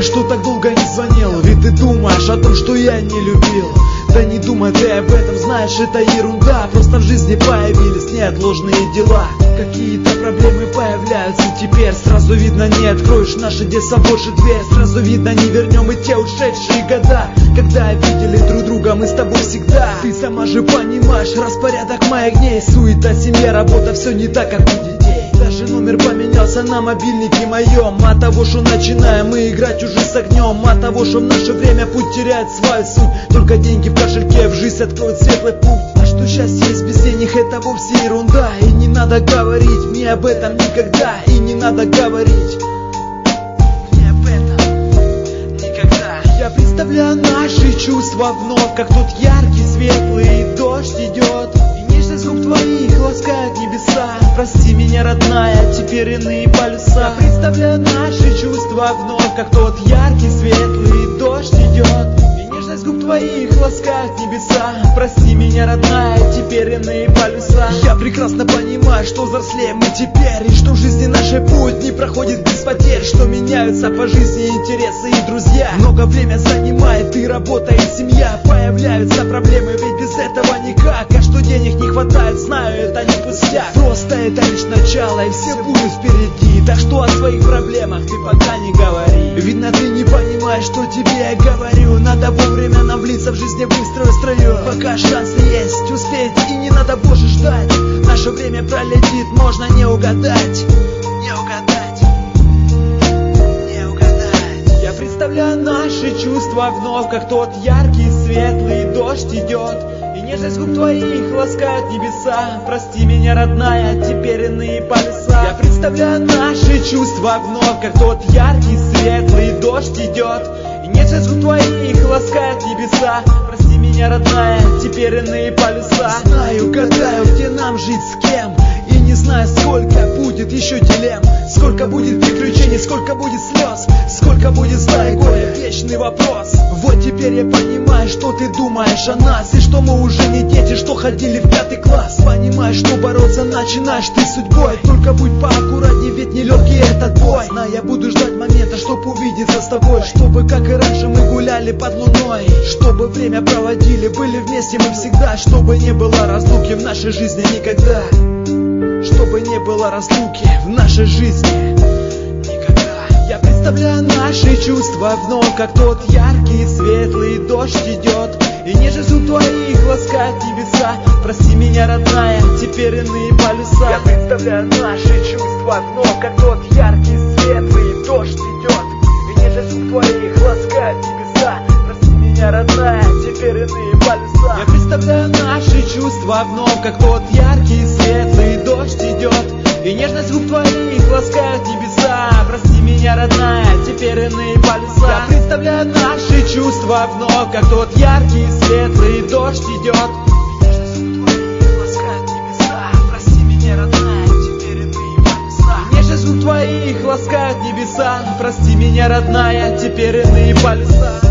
что так долго не звонил. Ведь ты думаешь о том, что я не любил. Да не думай ты об этом, знаешь, это ерунда. Просто в жизни появились неотложные дела. Какие-то проблемы появляются теперь. Сразу видно, не откроешь наше детство больше дверь. Сразу видно, не вернем и те ушедшие года, когда видели друг друга мы с тобой всегда. Ты сама же понимаешь распорядок моих дней. Суета, семья, работа, все не так, как у детей. Даже номер поменялся на мобильнике моем. От того, что начинаем мы играть уже с огнем. От того, что в наше время путь теряет свою суть. Только деньги в кошельке в жизнь откроют светлый путь. А что счастье есть без денег, это вовсе ерунда. И не надо говорить мне об этом никогда. И не надо говорить мне об этом никогда. Я представляю наши чувства вновь, как тот яркий, светлый дождь идет. И нежность губ твоих ласкает небеса. Прости меня, родная, теперь иные полюса. Я представляю наши чувства вновь, как тот яркий, светлый дождь идет. И нежность губ твоих ласкает небеса. Прости меня, родная, теперь иные полюса. Я прекрасно понимаю, что взрослеем мы теперь. И что в жизни нашей путь не проходит без потерь. Что меняются по жизни интересы и друзья. Много время занимает и работа, и семья. Появляются проблемы, ведь без этого никак. А что денег не хватает, знаю, это не пустяк. Просто это лишь начало, и все будут впереди. Так что о своих проблемах ты пока не говори. Видно, ты не понимаешь, что тебе я говорю. Надо вовремя нам влиться в жизни быстро в строю. Пока шанс есть, успеть, и не надо больше ждать. Наше время пролетит, можно не угадать. Не угадать, не угадать. Я представляю наши чувства вновь, как тот яркий, светлый дождь идет. И нежность губ твоих ласкает небеса. Прости меня, родная, теперь иные полюса. Я представляю наши чувства вновь, как тот яркий, светлый дождь идет. И нежность губ твоих ласкает небеса. Прости меня, родная, теперь иные полюса. Знаю, гадаю, где нам жить, с кем. И не знаю, сколько будет еще дилемм. Сколько будет приключений, сколько будет слез. Сколько будет зла и горя, вечный вопрос. Вот теперь я понимаю, что ты думаешь о нас. И что мы уже не дети, что ходили в 5 класс. Понимаешь, что бороться начинаешь ты судьбой. Только будь поаккуратней, ведь нелегкий этот бой. Знаю, я буду ждать момента, чтоб увидеться с тобой. Чтобы, как и раньше, мы гуляли под луной. Чтобы время проводили, были вместе мы всегда. Чтобы не было разлуки в нашей жизни никогда. Чтобы не было разлуки в нашей жизни никогда. Я представляю наши чувства вновь, как тот яркий, светлый дождь идет. И нежность у твоих ласкает небеса. Прости меня, родная, теперь иные полюса. Я представляю наши чувства вновь, как тот яркий, светлый дождь идет. И нежность у твоих ласкает небеса. Прости меня, родная, теперь иные полюса. Я представляю наши чувства вновь, как тот яркий, светлый дождь идет. И нежность губ твоих ласкает небеса. Прости меня, родная, теперь иные полюса. Я представляю наши чувства вновь, как тот яркий, светлый дождь идет. И нежность губ твоих ласкает небеса. Прости меня, родная, теперь иные полюса. И нежность губ твоих ласкает небеса. Прости меня, родная, теперь иные полюса.